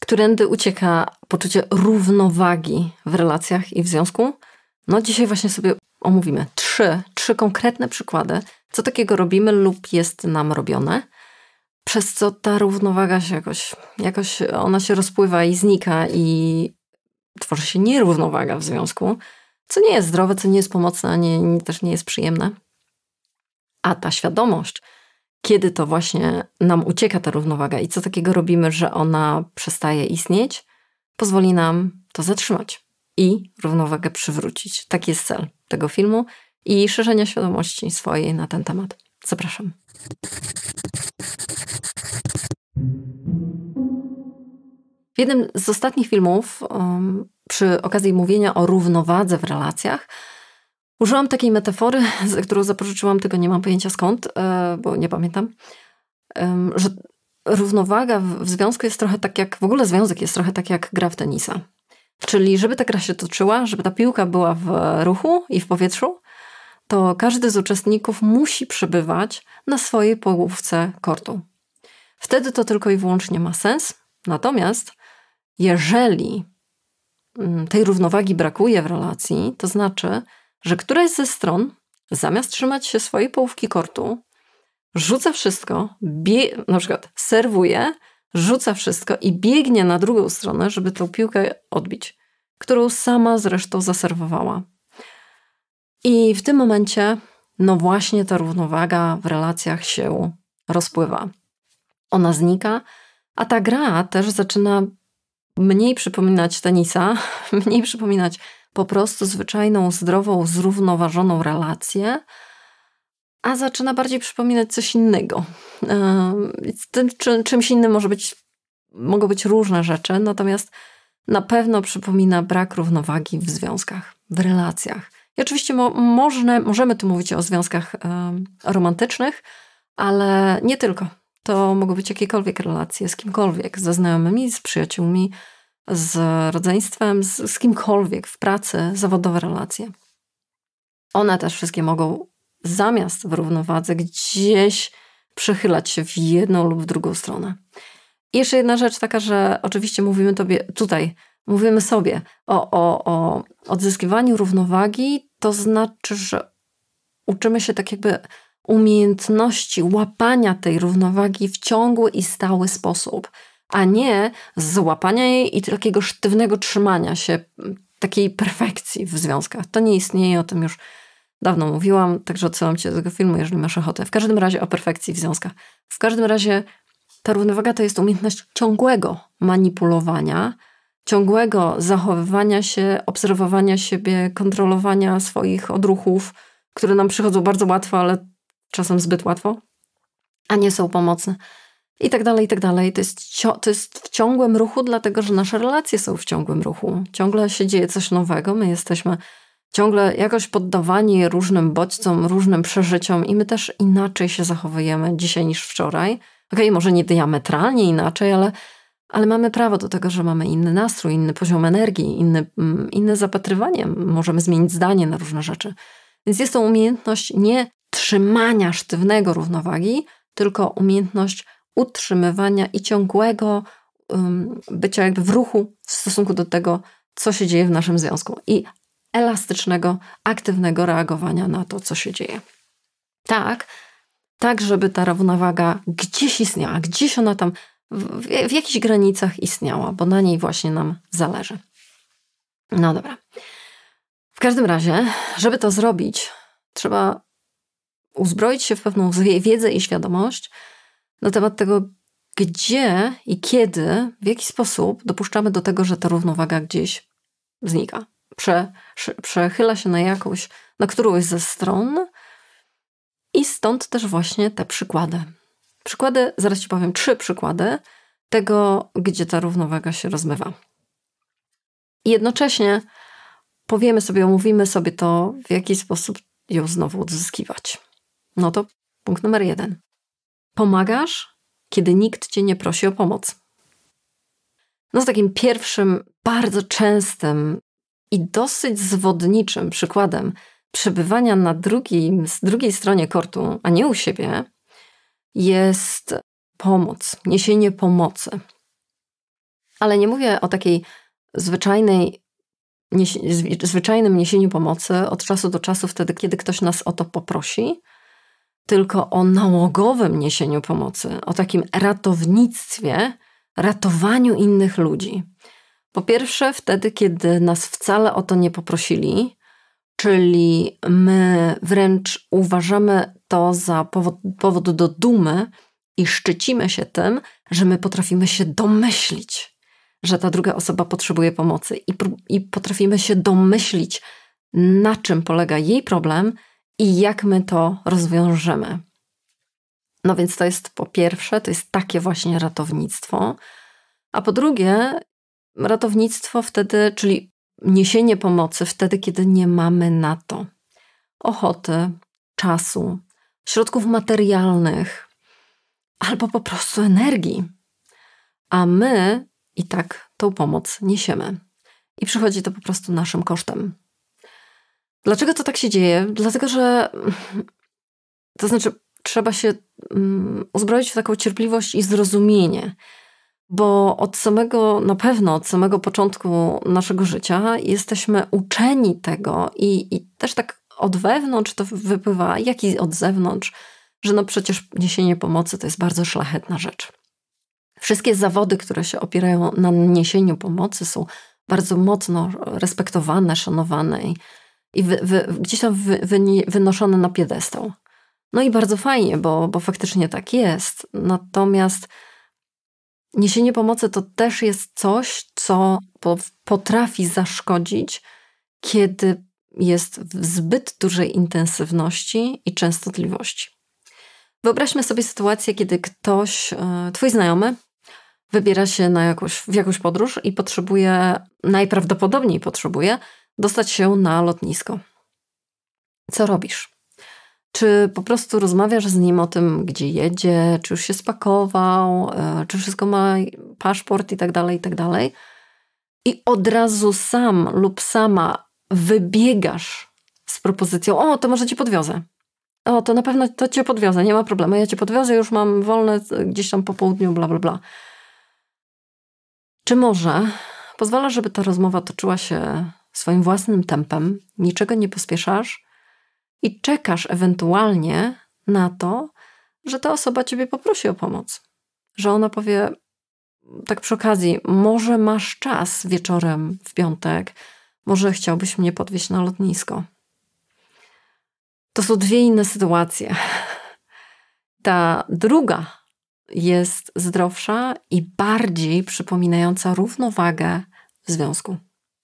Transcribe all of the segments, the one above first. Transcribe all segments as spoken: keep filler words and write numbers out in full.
którędy ucieka poczucie równowagi w relacjach i w związku? No dzisiaj właśnie sobie omówimy trzy, trzy konkretne przykłady, co takiego robimy lub jest nam robione, przez co ta równowaga się jakoś, jakoś ona się rozpływa i znika i tworzy się nierównowaga w związku, co nie jest zdrowe, co nie jest pomocne, a nie, nie, też nie jest przyjemne. A ta świadomość, kiedy to właśnie nam ucieka ta równowaga i co takiego robimy, że ona przestaje istnieć, pozwoli nam to zatrzymać i równowagę przywrócić. Taki jest cel tego filmu i szerzenia świadomości swojej na ten temat. Zapraszam. W jednym z ostatnich filmów, um, przy okazji mówienia o równowadze w relacjach, użyłam takiej metafory, którą zapożyczyłam, tylko nie mam pojęcia skąd, e, bo nie pamiętam, e, że równowaga w, w związku jest trochę tak jak, w ogóle związek jest trochę tak jak gra w tenisa. Czyli żeby ta gra się toczyła, żeby ta piłka była w ruchu i w powietrzu, to każdy z uczestników musi przebywać na swojej połówce kortu. Wtedy to tylko i wyłącznie ma sens. Natomiast jeżeli tej równowagi brakuje w relacji, to znaczy, że któraś ze stron zamiast trzymać się swojej połówki kortu, rzuca wszystko, bie- na przykład serwuje, rzuca wszystko i biegnie na drugą stronę, żeby tą piłkę odbić, którą sama zresztą zaserwowała. I w tym momencie, no właśnie ta równowaga w relacjach się rozpływa. Ona znika, a ta gra też zaczyna mniej przypominać tenisa, mniej przypominać po prostu zwyczajną, zdrową, zrównoważoną relację, a zaczyna bardziej przypominać coś innego. Tym, czy, czymś innym może być, mogą być różne rzeczy, natomiast na pewno przypomina brak równowagi w związkach, w relacjach. I oczywiście mo, można, możemy tu mówić o związkach y, romantycznych, ale nie tylko. To mogą być jakiekolwiek relacje z kimkolwiek, ze znajomymi, z przyjaciółmi, z rodzeństwem, z, z kimkolwiek w pracy, zawodowe relacje. One też wszystkie mogą zamiast w równowadze gdzieś przechylać się w jedną lub w drugą stronę. I jeszcze jedna rzecz taka, że oczywiście mówimy tobie, tutaj mówimy sobie o, o, o odzyskiwaniu równowagi, to znaczy, że uczymy się tak jakby umiejętności łapania tej równowagi w ciągły i stały sposób, a nie złapania jej i takiego sztywnego trzymania się, takiej perfekcji w związkach. To nie istnieje, o tym już dawno mówiłam, także odsyłam cię do tego filmu, jeżeli masz ochotę. W każdym razie o perfekcji w związkach. W każdym razie ta równowaga to jest umiejętność ciągłego manipulowania, ciągłego zachowywania się, obserwowania siebie, kontrolowania swoich odruchów, które nam przychodzą bardzo łatwo, ale czasem zbyt łatwo, a nie są pomocne. I tak dalej, i tak dalej. To jest, to jest w ciągłym ruchu, dlatego że nasze relacje są w ciągłym ruchu. Ciągle się dzieje coś nowego, my jesteśmy ciągle jakoś poddawani różnym bodźcom, różnym przeżyciom i my też inaczej się zachowujemy dzisiaj niż wczoraj. Okej, okay, może nie diametralnie inaczej, ale, ale mamy prawo do tego, że mamy inny nastrój, inny poziom energii, inny, inne zapatrywanie. Możemy zmienić zdanie na różne rzeczy. Więc jest to umiejętność nie trzymania sztywnego równowagi, tylko umiejętność utrzymywania i ciągłego um, bycia jakby w ruchu w stosunku do tego, co się dzieje w naszym związku i elastycznego, aktywnego reagowania na to, co się dzieje. Tak, tak, żeby ta równowaga gdzieś istniała, gdzieś ona tam w, w jakichś granicach istniała, bo na niej właśnie nam zależy. No dobra. W każdym razie, żeby to zrobić, trzeba uzbroić się w pewną wiedzę i świadomość na temat tego, gdzie i kiedy, w jaki sposób dopuszczamy do tego, że ta równowaga gdzieś znika. Prze, przechyla się na jakąś, na którąś ze stron i stąd też właśnie te przykłady. Przykłady, zaraz ci powiem, trzy przykłady tego, gdzie ta równowaga się rozmywa. I jednocześnie powiemy sobie, omówimy sobie to, w jaki sposób ją znowu odzyskiwać. No to punkt numer jeden. Pomagasz, kiedy nikt cię nie prosi o pomoc. No z takim pierwszym, bardzo częstym i dosyć zwodniczym przykładem przebywania na drugim, z drugiej stronie kortu, a nie u siebie, jest pomoc, niesienie pomocy. Ale nie mówię o takiej zwyczajnej, niesie, zwyczajnym niesieniu pomocy od czasu do czasu, wtedy, kiedy ktoś nas o to poprosi, tylko o nałogowym niesieniu pomocy, o takim ratownictwie, ratowaniu innych ludzi. Po pierwsze, wtedy, kiedy nas wcale o to nie poprosili, czyli my wręcz uważamy to za powód, powód do dumy i szczycimy się tym, że my potrafimy się domyślić, że ta druga osoba potrzebuje pomocy i, i potrafimy się domyślić, na czym polega jej problem i jak my to rozwiążemy. No więc to jest po pierwsze, to jest takie właśnie ratownictwo. A po drugie, ratownictwo wtedy, czyli niesienie pomocy wtedy, kiedy nie mamy na to ochoty, czasu, środków materialnych albo po prostu energii. A my i tak tą pomoc niesiemy. I przychodzi to po prostu naszym kosztem. Dlaczego to tak się dzieje? Dlatego, że to znaczy trzeba się um, uzbroić w taką cierpliwość i zrozumienie. Bo od samego, na pewno od samego początku naszego życia jesteśmy uczeni tego i, i też tak od wewnątrz to wypływa, jak i od zewnątrz, że no przecież niesienie pomocy to jest bardzo szlachetna rzecz. Wszystkie zawody, które się opierają na niesieniu pomocy, są bardzo mocno respektowane, szanowane i, i wy, wy, gdzieś tam wy, wy, wynoszone na piedestał. No i bardzo fajnie, bo, bo faktycznie tak jest. Natomiast niesienie pomocy to też jest coś, co potrafi zaszkodzić, kiedy jest w zbyt dużej intensywności i częstotliwości. Wyobraźmy sobie sytuację, kiedy ktoś, twój znajomy, wybiera się na jakąś, w jakąś podróż i potrzebuje, najprawdopodobniej potrzebuje, dostać się na lotnisko. Co robisz? Czy po prostu rozmawiasz z nim o tym, gdzie jedzie, czy już się spakował, czy wszystko ma paszport i tak dalej, i tak dalej. I od razu sam lub sama wybiegasz z propozycją: o, to może cię podwiozę. O, to na pewno to cię podwiozę, nie ma problemu. Ja cię podwiozę, już mam wolne gdzieś tam po południu, bla, bla, bla. Czy może pozwalasz, żeby ta rozmowa toczyła się swoim własnym tempem, niczego nie pospieszasz i czekasz ewentualnie na to, że ta osoba ciebie poprosi o pomoc. Że ona powie tak przy okazji: może masz czas wieczorem w piątek, może chciałbyś mnie podwieźć na lotnisko. To są dwie inne sytuacje. Ta druga jest zdrowsza i bardziej przypominająca równowagę w związku.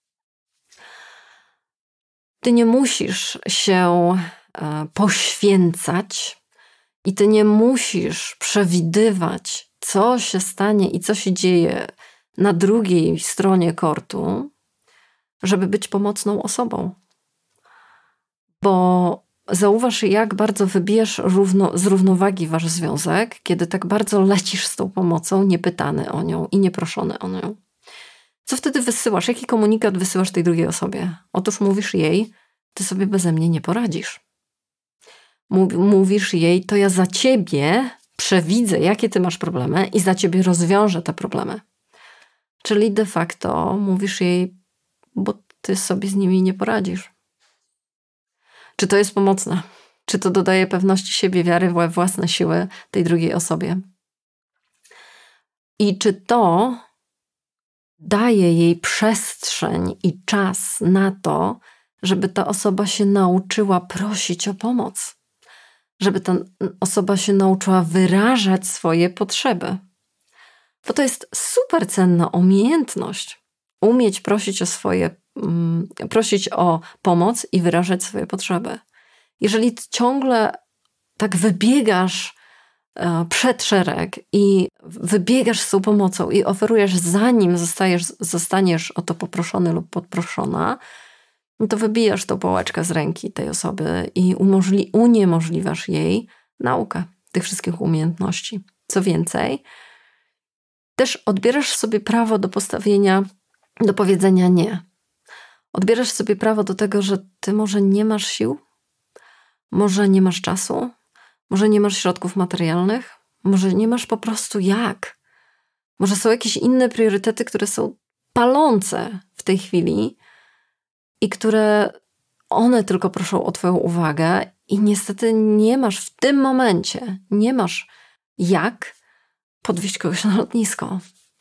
Ty nie musisz się poświęcać i ty nie musisz przewidywać, co się stanie i co się dzieje na drugiej stronie kortu, żeby być pomocną osobą. Bo zauważ, jak bardzo wybijesz równo, z równowagi wasz związek, kiedy tak bardzo lecisz z tą pomocą, niepytany o nią i nieproszony o nią. Co wtedy wysyłasz? Jaki komunikat wysyłasz tej drugiej osobie? Otóż mówisz jej: ty sobie beze mnie nie poradzisz. Mówisz jej: to ja za ciebie przewidzę, jakie ty masz problemy i za ciebie rozwiążę te problemy. Czyli de facto mówisz jej: bo ty sobie z nimi nie poradzisz. Czy to jest pomocne? Czy to dodaje pewności siebie, wiary we własne siły tej drugiej osobie? I czy to daje jej przestrzeń i czas na to, żeby ta osoba się nauczyła prosić o pomoc? Żeby ta osoba się nauczyła wyrażać swoje potrzeby? Bo to jest super cenna umiejętność. Umieć prosić o swoje, um, prosić o pomoc i wyrażać swoje potrzeby. Jeżeli ciągle tak wybiegasz e, przed szereg i wybiegasz z tą pomocą i oferujesz, zanim zostajesz, zostaniesz o to poproszony lub podproszona, no to wybijasz tą pałeczkę z ręki tej osoby i umożli, uniemożliwiasz jej naukę tych wszystkich umiejętności. Co więcej, też odbierasz sobie prawo do postawienia, do powiedzenia nie. Odbierasz sobie prawo do tego, że ty może nie masz sił, może nie masz czasu, może nie masz środków materialnych, może nie masz po prostu jak. Może są jakieś inne priorytety, które są palące w tej chwili i które one tylko proszą o twoją uwagę i niestety nie masz w tym momencie, nie masz jak podwieźć kogoś na lotnisko.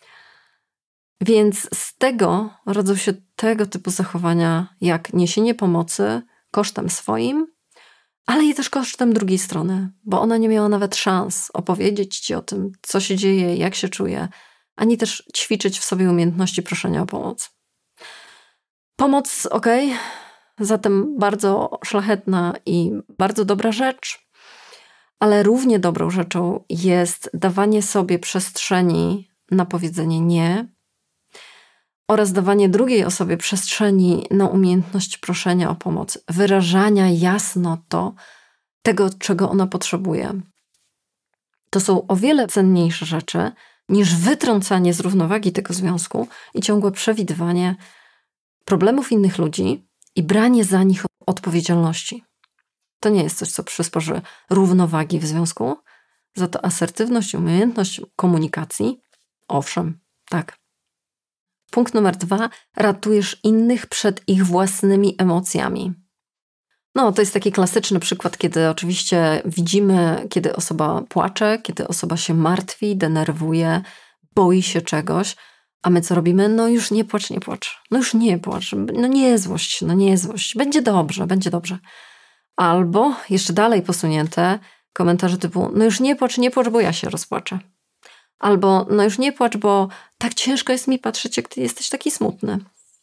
Więc z tego rodzą się tego typu zachowania jak niesienie pomocy kosztem swoim, ale i też kosztem drugiej strony, bo ona nie miała nawet szans opowiedzieć ci o tym, co się dzieje, jak się czuje, ani też ćwiczyć w sobie umiejętności proszenia o pomoc. Pomoc, okej, okay, zatem bardzo szlachetna i bardzo dobra rzecz, ale równie dobrą rzeczą jest dawanie sobie przestrzeni na powiedzenie nie oraz dawanie drugiej osobie przestrzeni na umiejętność proszenia o pomoc, wyrażania jasno to, tego, czego ona potrzebuje. To są o wiele cenniejsze rzeczy niż wytrącanie z równowagi tego związku i ciągłe przewidywanie problemów innych ludzi i branie za nich odpowiedzialności. To nie jest coś, co przysporzy równowagi w związku. Za to asertywność, umiejętność komunikacji, owszem, tak. Punkt numer dwa. Ratujesz innych przed ich własnymi emocjami. No, to jest taki klasyczny przykład, kiedy oczywiście widzimy, kiedy osoba płacze, kiedy osoba się martwi, denerwuje, boi się czegoś, a my co robimy? No już nie płacz, nie płacz. No już nie płacz. No nie złość, no nie złość. Będzie dobrze, będzie dobrze. Albo jeszcze dalej posunięte komentarze typu no już nie płacz, nie płacz, bo ja się rozpłaczę. Albo no już nie płacz, bo tak ciężko jest mi patrzeć, jak ty jesteś taki smutny.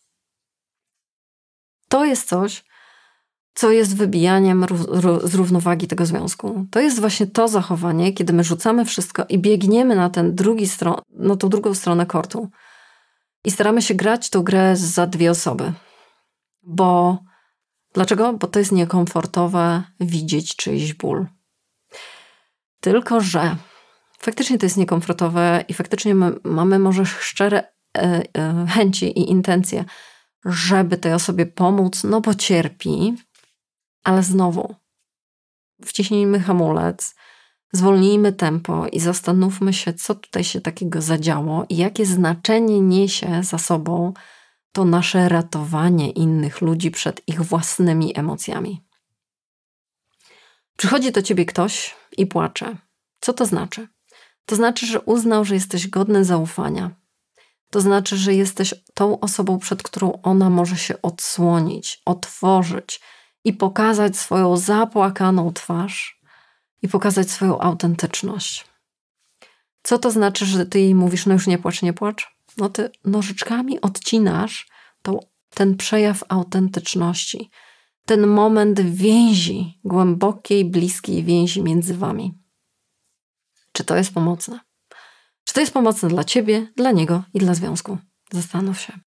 To jest coś, co jest wybijaniem z równowagi tego związku. To jest właśnie to zachowanie, kiedy my rzucamy wszystko i biegniemy na, ten drugi stron- na tą drugą stronę kortu i staramy się grać tą grę za dwie osoby. Bo dlaczego? Bo to jest niekomfortowe widzieć czyjś ból. Tylko że faktycznie to jest niekomfortowe i faktycznie my mamy może szczere e, e, chęci i intencje, żeby tej osobie pomóc, no bo cierpi, ale znowu wciśnijmy hamulec, zwolnijmy tempo i zastanówmy się, co tutaj się takiego zadziało i jakie znaczenie niesie za sobą to nasze ratowanie innych ludzi przed ich własnymi emocjami. Przychodzi do ciebie ktoś i płacze. Co to znaczy? To znaczy, że uznał, że jesteś godny zaufania. To znaczy, że jesteś tą osobą, przed którą ona może się odsłonić, otworzyć i pokazać swoją zapłakaną twarz i pokazać swoją autentyczność. Co to znaczy, że ty jej mówisz, no już nie płacz, nie płacz? No ty nożyczkami odcinasz tą, ten przejaw autentyczności, ten moment więzi, głębokiej, bliskiej więzi między wami. Czy to jest pomocne? Czy to jest pomocne dla ciebie, dla niego i dla związku? Zastanów się.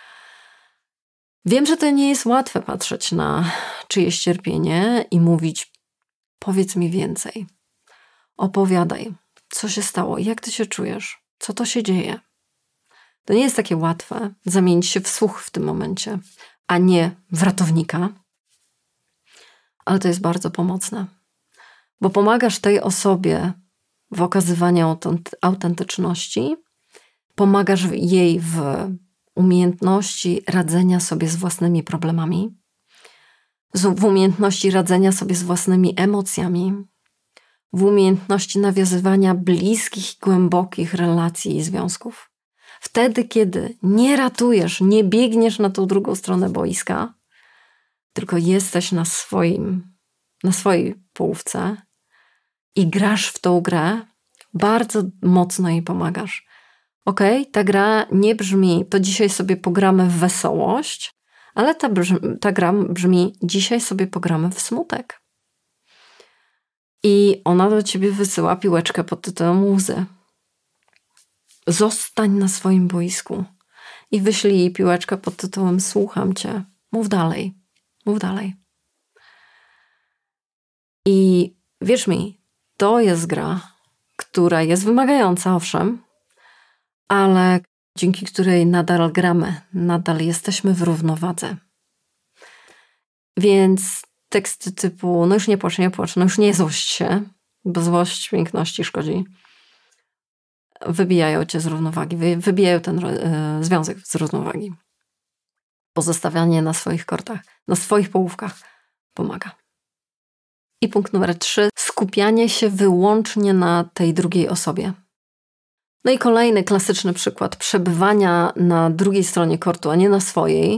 Wiem, że to nie jest łatwe patrzeć na czyjeś cierpienie i mówić, powiedz mi więcej. Opowiadaj, co się stało, jak ty się czujesz, co to się dzieje. To nie jest takie łatwe zamienić się w słuch w tym momencie, a nie w ratownika, ale to jest bardzo pomocne, bo pomagasz tej osobie w okazywaniu autentyczności, pomagasz jej w umiejętności radzenia sobie z własnymi problemami, w umiejętności radzenia sobie z własnymi emocjami, w umiejętności nawiązywania bliskich i głębokich relacji i związków. Wtedy, kiedy nie ratujesz, nie biegniesz na tą drugą stronę boiska, tylko jesteś na swoim, na swojej połówce i grasz w tą grę, bardzo mocno jej pomagasz. Okej, okay, ta gra nie brzmi, to dzisiaj sobie pogramy w wesołość, ale ta, brzmi, ta gra brzmi, dzisiaj sobie pogramy w smutek. I ona do ciebie wysyła piłeczkę pod tytułem łzy. Zostań na swoim boisku i wyślij jej piłeczkę pod tytułem słucham cię, mów dalej, mów dalej. I wierz mi, to jest gra, która jest wymagająca, owszem, ale dzięki której nadal gramy, nadal jesteśmy w równowadze. Więc teksty typu no już nie płacz, nie płacz, no już nie złość się, bo złość piękności szkodzi. wybijają cię z równowagi, wybijają ten y, związek z równowagi. Pozostawianie na swoich kortach, na swoich połówkach pomaga. I punkt numer trzy. Skupianie się wyłącznie na tej drugiej osobie. No i kolejny klasyczny przykład przebywania na drugiej stronie kortu, a nie na swojej.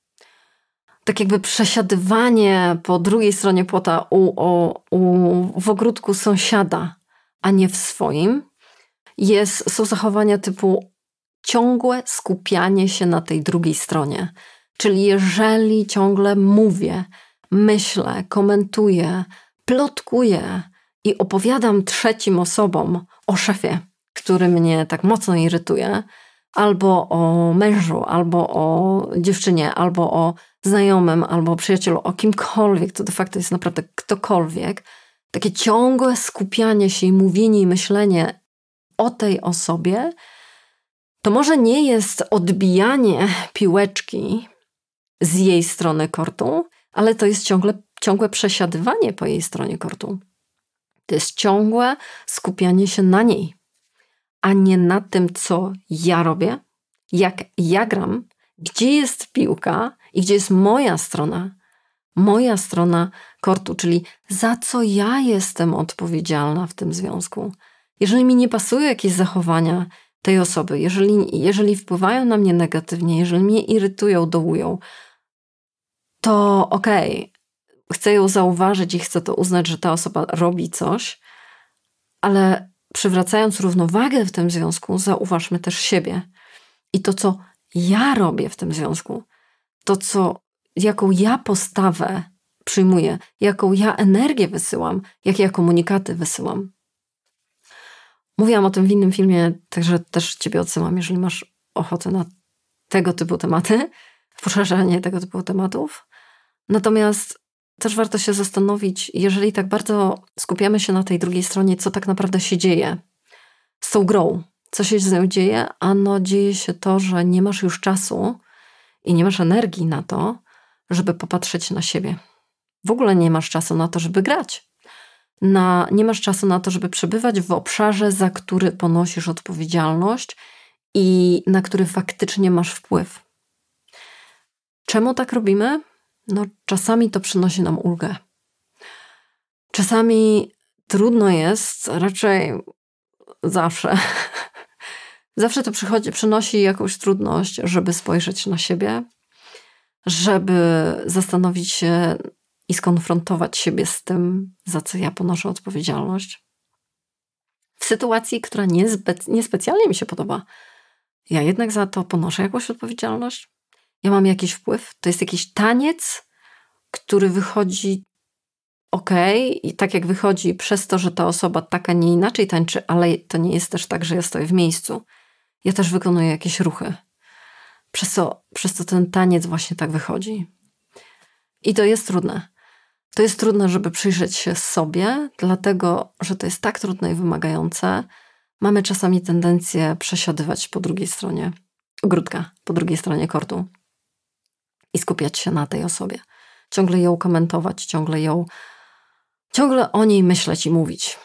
Tak jakby przesiadywanie po drugiej stronie płota u, u, u, w ogródku sąsiada, a nie w swoim. Jest, są zachowania typu ciągłe skupianie się na tej drugiej stronie. Czyli jeżeli ciągle mówię, myślę, komentuję, plotkuję i opowiadam trzecim osobom o szefie, który mnie tak mocno irytuje, albo o mężu, albo o dziewczynie, albo o znajomym, albo o przyjacielu, o kimkolwiek, to de facto jest naprawdę ktokolwiek, takie ciągłe skupianie się i mówienie i myślenie o tej osobie, to może nie jest odbijanie piłeczki z jej strony kortu, ale to jest ciągle, ciągłe przesiadywanie po jej stronie kortu. To jest ciągłe skupianie się na niej, a nie na tym, co ja robię, jak ja gram, gdzie jest piłka i gdzie jest moja strona, moja strona kortu, czyli za co ja jestem odpowiedzialna w tym związku. Jeżeli mi nie pasują jakieś zachowania tej osoby, jeżeli, jeżeli wpływają na mnie negatywnie, jeżeli mnie irytują, dołują, to okej, okay, chcę ją zauważyć i chcę to uznać, że ta osoba robi coś, ale przywracając równowagę w tym związku, zauważmy też siebie. I to, co ja robię w tym związku, to, co, jaką ja postawę przyjmuję, jaką ja energię wysyłam, jakie ja komunikaty wysyłam. Mówiłam o tym w innym filmie, także też ciebie odsyłam, jeżeli masz ochotę na tego typu tematy, poszerzanie tego typu tematów. Natomiast też warto się zastanowić, jeżeli tak bardzo skupiamy się na tej drugiej stronie, co tak naprawdę się dzieje z tą grą. Co się z nią dzieje? Ano dzieje się to, że nie masz już czasu i nie masz energii na to, żeby popatrzeć na siebie. W ogóle nie masz czasu na to, żeby grać. Na, nie masz czasu na to, żeby przebywać w obszarze, za który ponosisz odpowiedzialność i na który faktycznie masz wpływ. Czemu tak robimy? No, czasami to przynosi nam ulgę. Czasami trudno jest, raczej zawsze. Zawsze to przychodzi, przynosi jakąś trudność, żeby spojrzeć na siebie, żeby zastanowić się i skonfrontować siebie z tym, za co ja ponoszę odpowiedzialność. W sytuacji, która niezbyt, niespecjalnie mi się podoba, ja jednak za to ponoszę jakąś odpowiedzialność. Ja mam jakiś wpływ. To jest jakiś taniec, który wychodzi okej okay, i tak jak wychodzi przez to, że ta osoba tak, a nie inaczej tańczy, ale to nie jest też tak, że ja stoję w miejscu. Ja też wykonuję jakieś ruchy. Przez co, przez co ten taniec właśnie tak wychodzi. I to jest trudne. To jest trudne, żeby przyjrzeć się sobie, dlatego, że to jest tak trudne i wymagające. Mamy czasami tendencję przesiadywać po drugiej stronie ogródka, po drugiej stronie kortu i skupiać się na tej osobie. Ciągle ją komentować, ciągle ją, ciągle o niej myśleć i mówić.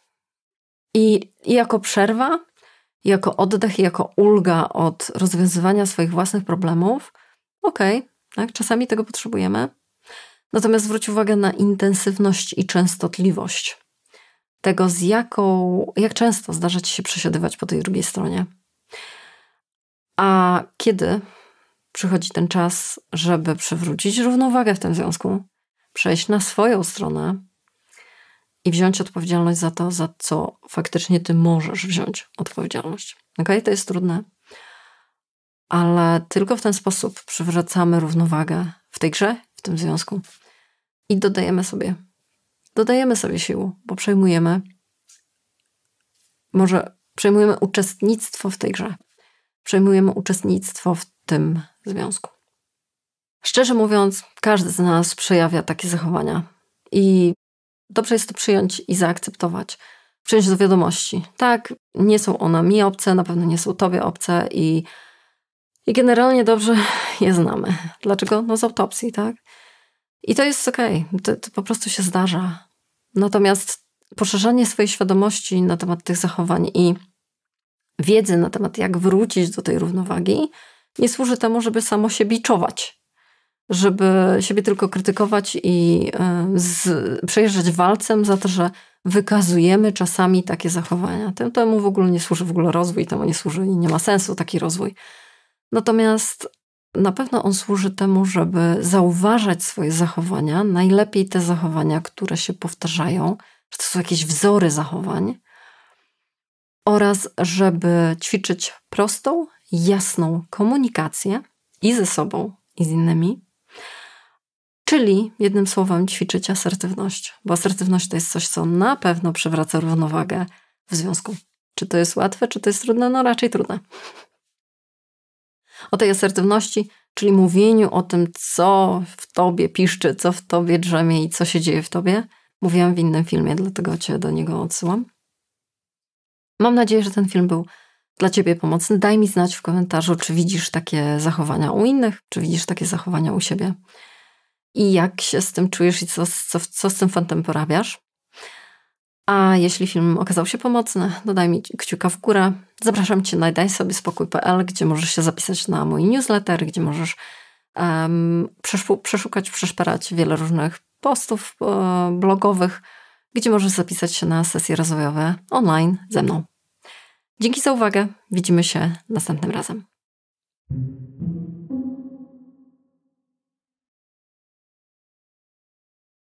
I, i jako przerwa, jako oddech, jako ulga od rozwiązywania swoich własnych problemów, okej, okay, tak, czasami tego potrzebujemy. Natomiast zwróć uwagę na intensywność i częstotliwość tego, z jaką, jak często zdarza ci się przesiadywać po tej drugiej stronie. A kiedy przychodzi ten czas, żeby przywrócić równowagę w tym związku, przejść na swoją stronę i wziąć odpowiedzialność za to, za co faktycznie ty możesz wziąć odpowiedzialność. Okej, to jest trudne, ale tylko w ten sposób przywracamy równowagę w tej grze, w tym związku i dodajemy sobie, dodajemy sobie sił, bo przejmujemy, może przejmujemy uczestnictwo w tej grze, przejmujemy uczestnictwo w tym związku. Szczerze mówiąc, każdy z nas przejawia takie zachowania i dobrze jest to przyjąć i zaakceptować. Przyjąć do wiadomości. Tak, nie są one mi obce, na pewno nie są tobie obce i, i generalnie dobrze je znamy. Dlaczego? No z autopsji, tak? I to jest okej. Okay. To, to po prostu się zdarza. Natomiast poszerzanie swojej świadomości na temat tych zachowań i wiedzy na temat, jak wrócić do tej równowagi, nie służy temu, żeby samo się biczować. Żeby siebie tylko krytykować i z, przejeżdżać walcem za to, że wykazujemy czasami takie zachowania. Temu w ogóle nie służy w ogóle rozwój, temu nie służy i nie ma sensu taki rozwój. Natomiast na pewno on służy temu, żeby zauważać swoje zachowania, najlepiej te zachowania, które się powtarzają, że to są jakieś wzory zachowań, oraz żeby ćwiczyć prostą, jasną komunikację i ze sobą, i z innymi. Czyli jednym słowem ćwiczyć asertywność, bo asertywność to jest coś, co na pewno przywraca równowagę w związku. Czy to jest łatwe, czy to jest trudne? No raczej trudne. O tej asertywności, czyli mówieniu o tym, co w tobie piszczy, co w tobie drzemie i co się dzieje w tobie, mówiłam w innym filmie, dlatego cię do niego odsyłam. Mam nadzieję, że ten film był dla ciebie pomocny. Daj mi znać w komentarzu, czy widzisz takie zachowania u innych, czy widzisz takie zachowania u siebie. I jak się z tym czujesz i co, co, co z tym fantem porabiasz. A jeśli film okazał się pomocny, to daj mi kciuka w górę. Zapraszam cię na daj sobie spokój kropka p l, gdzie możesz się zapisać na mój newsletter, gdzie możesz um, przeszukać, przeszperać wiele różnych postów um, blogowych, gdzie możesz zapisać się na sesje rozwojowe online ze mną. Dzięki za uwagę. Widzimy się następnym razem.